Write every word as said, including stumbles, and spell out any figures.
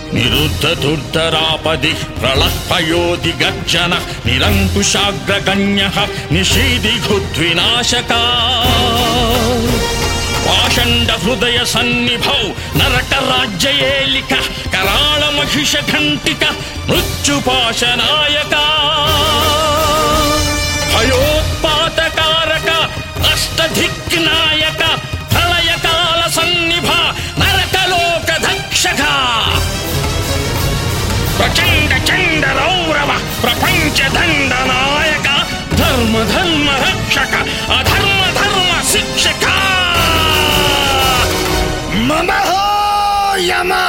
నిరుద్ధదుర్ధరాపది ప్రళఃపయోధి గర్జన నిరంకుశాగ్రగణ్య నిషీదిఘుద్వినాశకా పాషండ హృదయ సన్నిభౌ నరక రాజ్యయేలిక కరాళ మహిష ఘంటిక మృత్యుపాశనాయక భయోత్పాతకారక అష్టధిక్నాయక ప్రళయకాల సన్నిభ నరకలోక దక్షక ప్రచండ చండ రౌరవ ప్రపంచ దండ నాయక ధర్మ ధర్మ రక్షక అధర్మ ధర్మ శిక్షక మమ యమ.